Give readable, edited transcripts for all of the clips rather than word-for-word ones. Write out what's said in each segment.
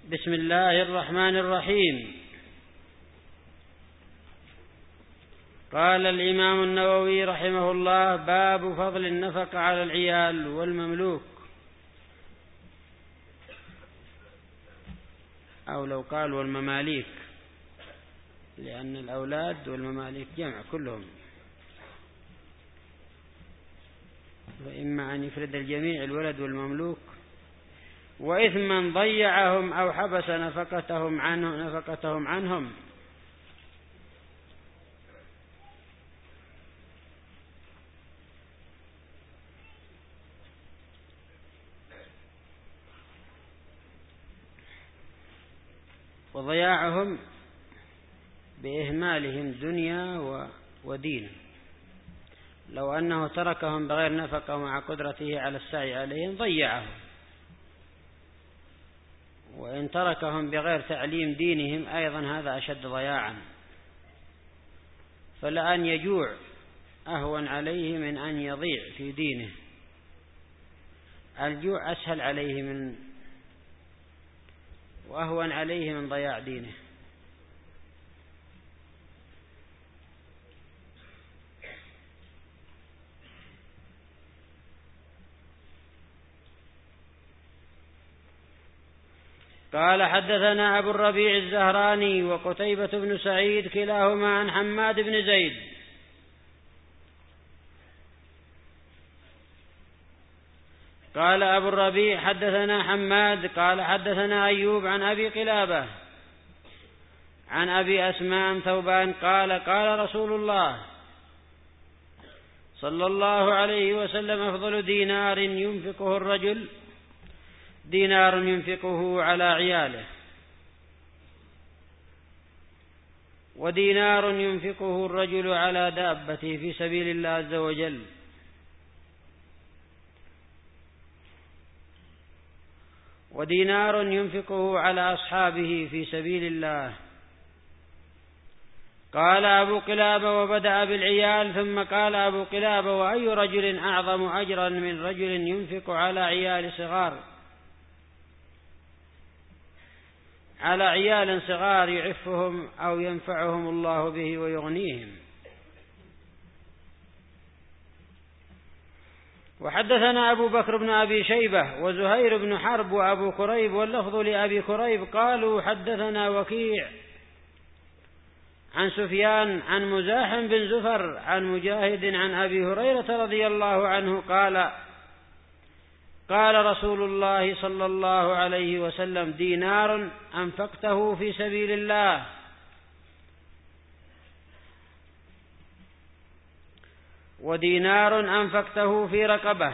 بسم الله الرحمن الرحيم. قال الإمام النووي رحمه الله: باب فضل النفقة على العيال والمملوك، أو لو قال والمماليك، لأن الأولاد والمماليك جمع كلهم، وإما أن يفرد الجميع الولد والمملوك. وإثما ضيعهم أو حبس نفقتهم عنهم. وضياعهم بإهمالهم دنيا ودين. لو أنه تركهم بغير نفقة مع قدرته على السعي عليهم ضيعهم، وإن تركهم بغير تعليم دينهم أيضا هذا أشد ضياعا. فلأن يجوع أهون عليه من أن يضيع في دينه. الجوع أسهل عليه وأهون عليه من ضياع دينه. قال: حدثنا أبو الربيع الزهراني وقتيبة بن سعيد كلاهما عن حماد بن زيد قال أبو الربيع: حدثنا حماد قال: حدثنا أيوب عن أبي قلابة عن أبي أسماء ثوبان قال: قال رسول الله صلى الله عليه وسلم: أفضل دينار ينفقه الرجل دينار ينفقه على عياله، ودينار ينفقه الرجل على دابته في سبيل الله عز وجل، ودينار ينفقه على أصحابه في سبيل الله. قال أبو قلابة: وبدأ بالعيال، ثم قال أبو قلابة: وأي رجل أعظم أجرا من رجل ينفق على عيال صغار يعفهم أو ينفعهم الله به ويغنيهم. وحدثنا أبو بكر بن أبي شيبة وزهير بن حرب وأبو كريب، واللفظ لأبي كريب، قالوا: حدثنا وكيع عن سفيان عن مزاحم بن زفر عن مجاهد عن أبي هريرة رضي الله عنه قال: قال رسول الله صلى الله عليه وسلم: دينار أنفقته في سبيل الله، ودينار أنفقته في رقبة،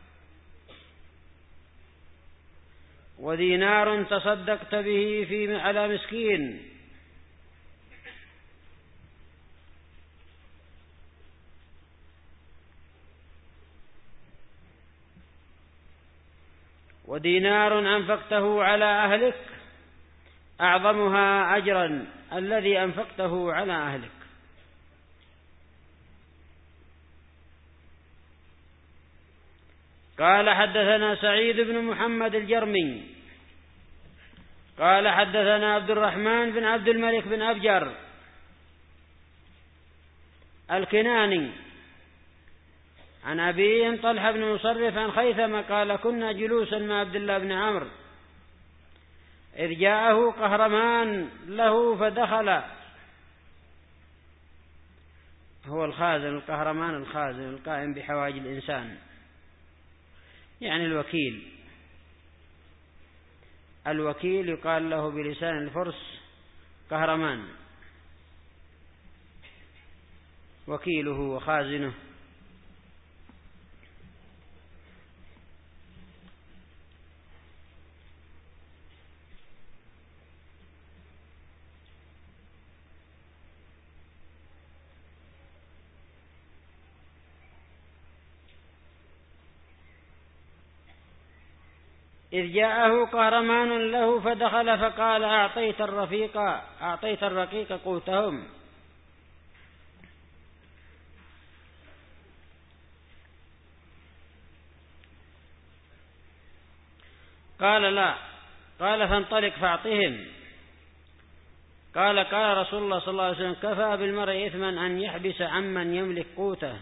ودينار تصدقت به على مسكين، ودينار أنفقته على أهلك، أعظمها أجرا الذي أنفقته على أهلك. قال: حدثنا سعيد بن محمد الجرمي قال: حدثنا عبد الرحمن بن عبد الملك بن أبجر الكناني عن أبيه طلحة بن مصرف عن خيثمة قال: كنا جلوسا مع عبد الله بن عمرو إذ جاءه قهرمان له فدخل. هو الخازن، القهرمان الخازن القائم بحوائج الإنسان، يعني الوكيل يقال له بلسان الفرس قهرمان، وكيله وخازنه. إذ جاءه قهرمان له فدخل فقال: أعطيت الرقيق قوتهم؟ قال: لا. قال فانطلق فاعطهم. قال رسول الله صلى الله عليه وسلم كفى بالمرء إثما أن يحبس عمن يملك قوته.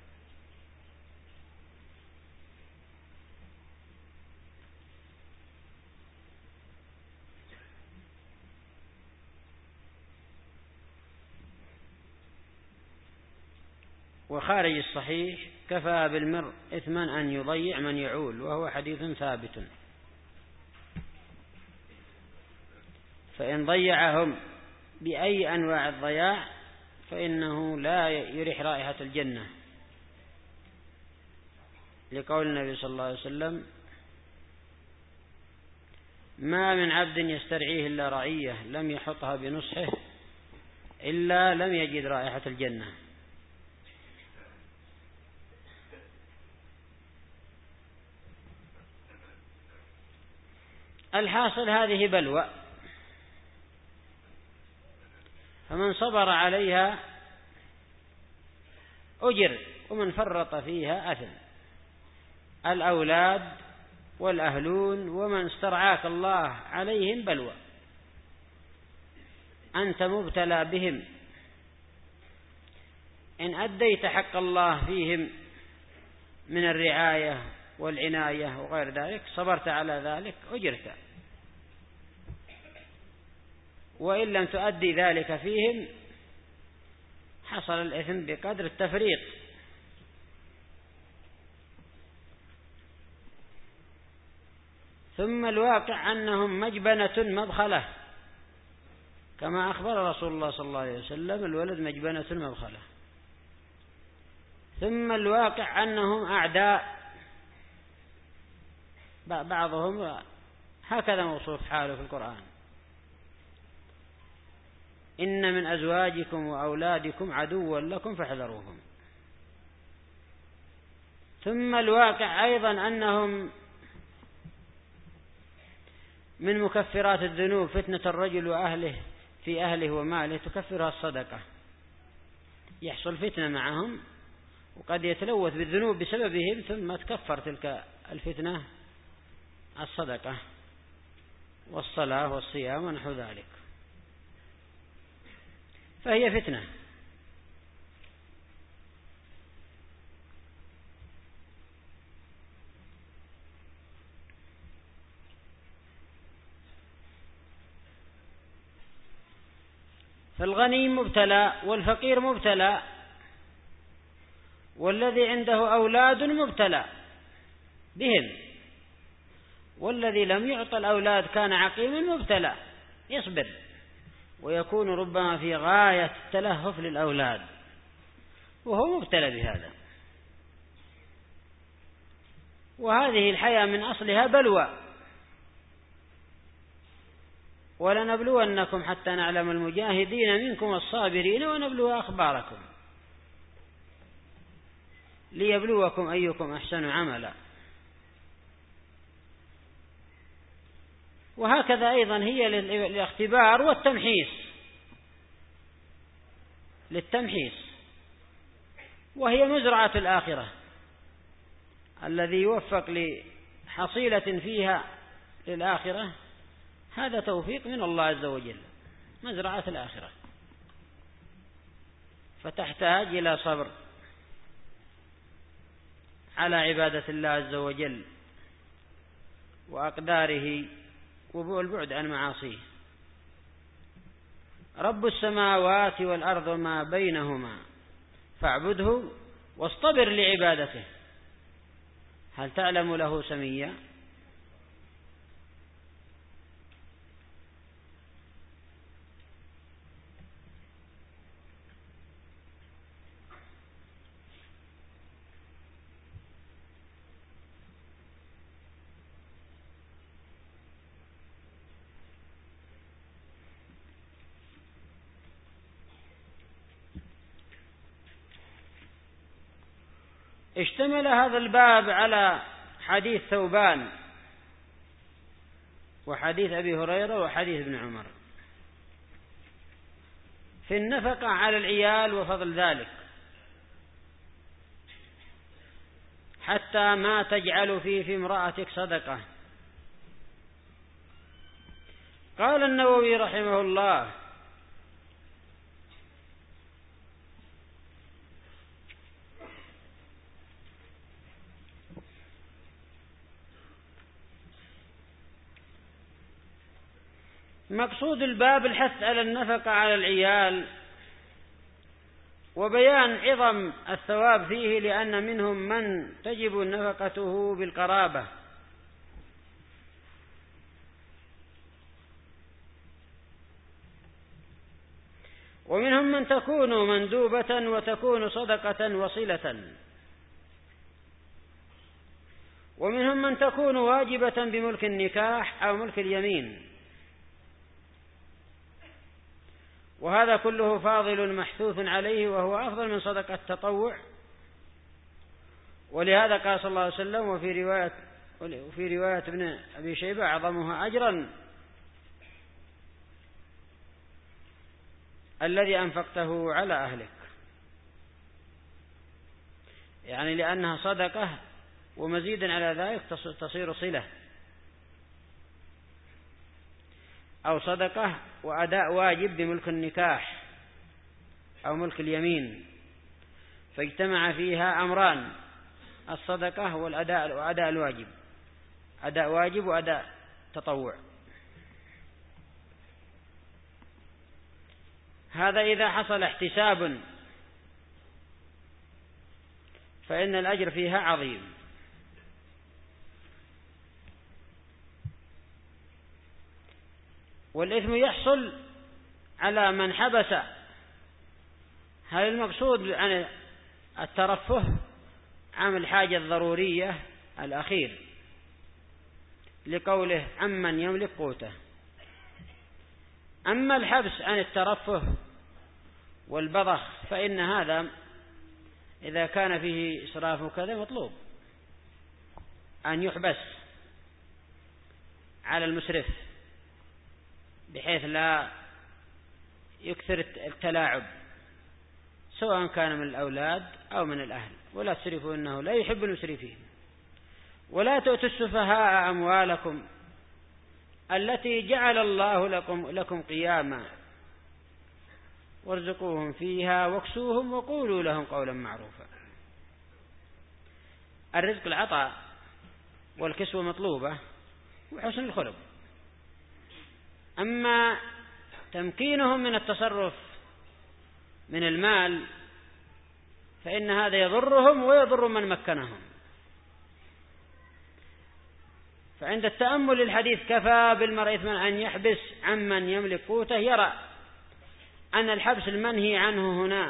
وخارج الصحيح كفى بالمرء إثما أن يضيع من يعول، وهو حديث ثابت. فإن ضيعهم بأي أنواع الضياع فإنه لا يريح رائحة الجنة، لقول النبي صلى الله عليه وسلم ما من عبد يسترعيه إلا رعية لم يحطها بنصحه إلا لم يجد رائحة الجنة. الحاصل هذه بلوى، فمن صبر عليها أجر، ومن فرط فيها أثم. الأولاد والأهلون ومن استرعاك الله عليهم بلوى، أنت مبتلى بهم. إن أديت حق الله فيهم من الرعاية والعناية وغير ذلك صبرت على ذلك أجرت، وإن لم تؤدي ذلك فيهم حصل الإثم بقدر التفريط. ثم الواقع أنهم مجبنة مبخلة، كما أخبر رسول الله صلى الله عليه وسلم الولد مجبنة مبخلة. ثم الواقع أنهم أعداء، بعضهم هكذا موصوف حاله في القرآن: إن من أزواجكم وأولادكم عدوا لكم فاحذروهم. ثم الواقع أيضا أنهم من مكفرات الذنوب فتنة الرجل وأهله في أهله وماله تكفرها الصدقة، يحصل فتنة معهم وقد يتلوث بالذنوب بسببهم، ثم تكفر تلك الفتنة الصدقة والصلاة والصيام ونحو ذلك، فهي فتنة. فالغني مبتلى والفقير مبتلى، والذي عنده أولاد مبتلى بهم، والذي لم يعطى الأولاد كان عقيما مبتلى يصبر، ويكون ربما في غاية التلهف للأولاد وهو مبتلى بهذا. وهذه الحياة من أصلها بلوى. ولنبلونكم حتى نعلم المجاهدين منكم والصابرين ونبلو أخباركم ليبلوكم أيكم أحسن عملا. وهكذا أيضا هي للاختبار والتمحيص، للتمحيص، وهي مزرعة الآخرة. الذي يوفق لحصيلة فيها للآخرة هذا توفيق من الله عز وجل، مزرعة الآخرة، فتحتاج إلى صبر على عبادة الله عز وجل وأقداره والبعد عن معاصيه. رب السماوات والأرض ما بينهما فاعبده واصطبر لعبادته هل تعلم له سميا. اشتمل هذا الباب على حديث ثوبان وحديث أبي هريرة وحديث ابن عمر في النفقة على العيال وفضل ذلك، حتى ما تجعل في امرأتك صدقة قال النووي رحمه الله: مقصود الباب الحث على النفقة على العيال وبيان عظم الثواب فيه، لأن منهم من تجب نفقته بالقرابة، ومنهم من تكون مندوبة وتكون صدقة وصلة، ومنهم من تكون واجبة بملك النكاح أو ملك اليمين، وهذا كله فاضل محثوث عليه، وهو أفضل من صدقة التطوع. ولهذا قال صلى الله عليه وسلم: وفي رواية ابن أبي شيبة: أعظمها أجرا الذي أنفقته على أهلك، يعني لأنها صدقة، ومزيدا على ذلك تصير صلة، أو صدقة وأداء واجب بملك النكاح أو ملك اليمين، فاجتمع فيها أمران: الصدقة وأداء الواجب، أداء واجب وأداء تطوع. هذا إذا حصل احتساب فإن الأجر فيها عظيم. والإثم يحصل على من حبس. هل المقصود عن الترفه عن الحاجة الضرورية الأخير، لقوله: عمن يملك قوته. أما الحبس عن الترفه والبذخ فإن هذا إذا كان فيه إسراف وكذا مطلوب أن يحبس على المسرف، بحيث لا يكثر التلاعب، سواء كان من الأولاد أو من الأهل. ولا تسرفوا إنه لا يحب المسرفين. ولا تؤتوا السفهاء أموالكم التي جعل الله لكم قياما وارزقوهم فيها واكسوهم وقولوا لهم قولا معروفا. الرزق العطاء والكسوة مطلوبة وحسن الخلق. أما تمكينهم من التصرف من المال فإن هذا يضرهم ويضر من مكنهم. فعند التأمل للحديث: كفى بالمرء إثما أن يحبس عمن يملك قوته، يرى أن الحبس المنهي عنه هنا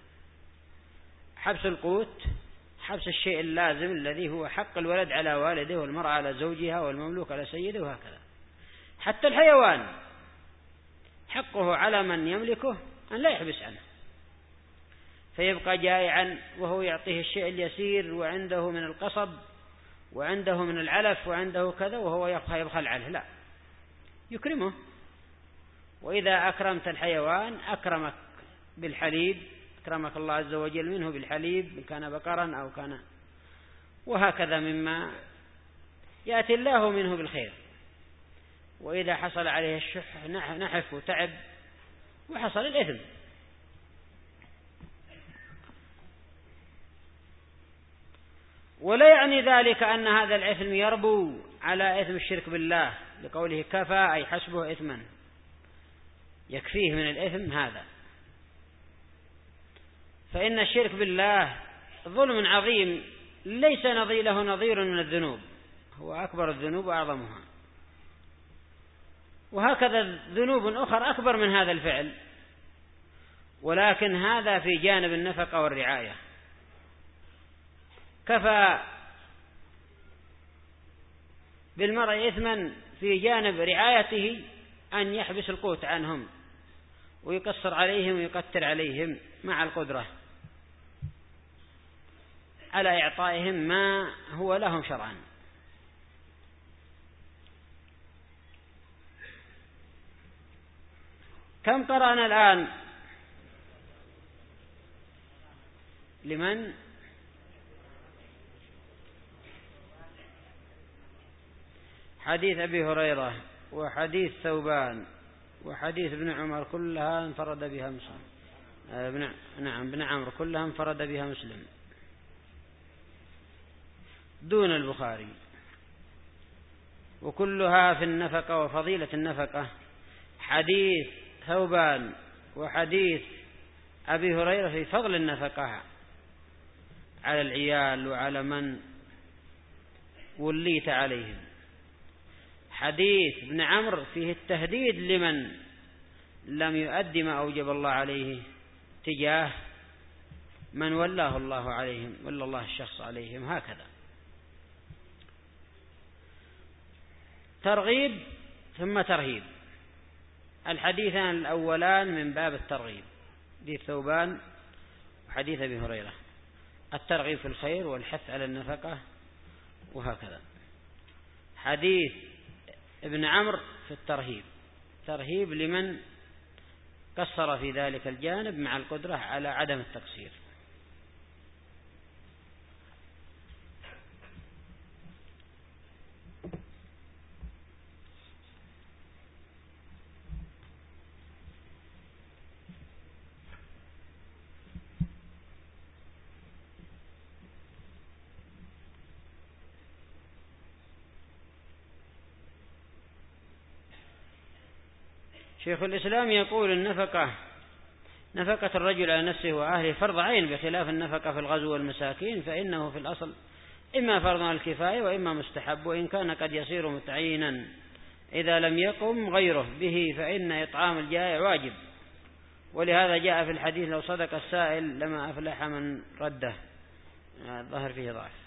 حبس القوت، حبس الشيء اللازم الذي هو حق الولد على والده، والمرأة على زوجها، والمملوك على سيده، وهكذا. حتى الحيوان حقه على من يملكه أن لا يحبس عنه، فيبقى جائعا وهو يعطيه الشيء اليسير، وعنده من القصب، وعنده من العلف، وعنده كذا، وهو يبخل عنه. لا، يكرمه. وإذا أكرمت الحيوان أكرمك بالحليب، أكرمك الله عز وجل منه بالحليب، إن كان بقرا أو كان، وهكذا مما يأتي الله منه بالخير. وإذا حصل عليه الشح نحف وتعب وحصل الإثم. ولا يعني ذلك أن هذا الإثم يربو على إثم الشرك بالله، لقوله: كفى أي حسبه إثما، يكفيه من الإثم هذا. فإن الشرك بالله ظلم عظيم ليس له نظير من الذنوب، هو أكبر الذنوب وأعظمها. وهكذا ذنوب أخرى أكبر من هذا الفعل، ولكن هذا في جانب النفقة والرعاية. كفى بالمرء إثما في جانب رعايته أن يحبس القوت عنهم ويقصر عليهم ويقتر عليهم، مع القدرة على إعطائهم ما هو لهم شرعا. كم قرأنا الآن؟ لمن؟ حديث أبي هريرة: وحديث ثوبان وحديث ابن عمر كلها انفرد بها مسلم. ابن عمرو كلها انفرد بها مسلم دون البخاري، وكلها في النفقة وفضيلة النفقة. حديث ثوبان وحديث أبي هريرة في فضل النفقة على العيال وعلى من وليت عليهم. حديث ابن عمرو فيه التهديد لمن لم يؤدي ما أوجب الله عليه تجاه من ولاه الله عليهم، ولى الله الشخص عليهم. هكذا ترغيب ثم ترهيب. الحديثان الأولان من باب الترغيب، حديث ثوبان وحديث أبي هريرة، الترغيب في الخير والحث على النفقة، وهكذا. حديث ابن عمرو في الترهيب، ترهيب لمن قصر في ذلك الجانب مع القدرة على عدم التقصير. شيخ الإسلام يقول النفقة، نفقة الرجل على نفسه وأهله فرض عين، بخلاف النفقة في الغزو والمساكين، فإنه في الأصل إما فرض الكفاية وإما مستحب، وإن كان قد يصير متعينا إذا لم يقم غيره به، فإن إطعام الجائع واجب. ولهذا جاء في الحديث: لو صدق السائل لما أفلح من رده. الظاهر فيه ضعف.